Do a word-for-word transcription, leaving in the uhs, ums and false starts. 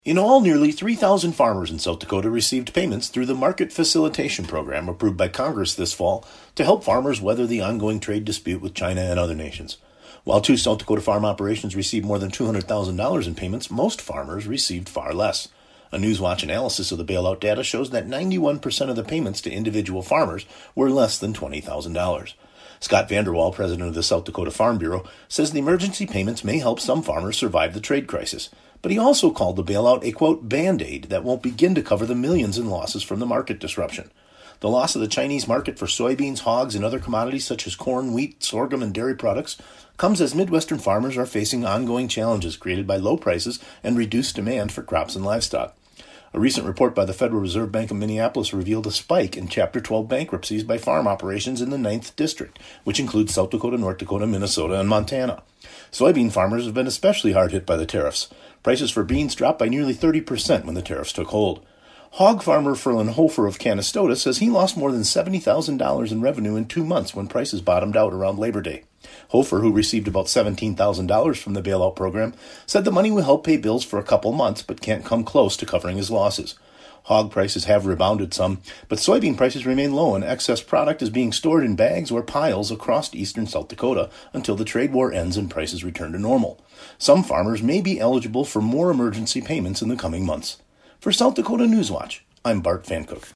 In all, nearly three thousand farmers in South Dakota received payments through the Market Facilitation Program approved by Congress this fall to help farmers weather the ongoing trade dispute with China and other nations. While two South Dakota farm operations received more than two hundred thousand dollars in payments, most farmers received far less. A Newswatch analysis of the bailout data shows that ninety-one percent of the payments to individual farmers were less than twenty thousand dollars. Scott Vanderwall, president of the South Dakota Farm Bureau, says the emergency payments may help some farmers survive the trade crisis. But he also called the bailout a, quote, Band-Aid that won't begin to cover the millions in losses from the market disruption. The loss of the Chinese market for soybeans, hogs, and other commodities such as corn, wheat, sorghum, and dairy products comes as Midwestern farmers are facing ongoing challenges created by low prices and reduced demand for crops and livestock. A recent report by the Federal Reserve Bank of Minneapolis revealed a spike in Chapter twelve bankruptcies by farm operations in the ninth District, which includes South Dakota, North Dakota, Minnesota, and Montana. Soybean farmers have been especially hard hit by the tariffs. Prices for beans dropped by nearly thirty percent when the tariffs took hold. Hog farmer Ferlin Hofer of Canastota says he lost more than seventy thousand dollars in revenue in two months when prices bottomed out around Labor Day. Hofer, who received about seventeen thousand dollars from the bailout program, said the money will help pay bills for a couple months but can't come close to covering his losses. Hog prices have rebounded some, but soybean prices remain low and excess product is being stored in bags or piles across eastern South Dakota until the trade war ends and prices return to normal. Some farmers may be eligible for more emergency payments in the coming months. For South Dakota Newswatch, I'm Bart Fancook.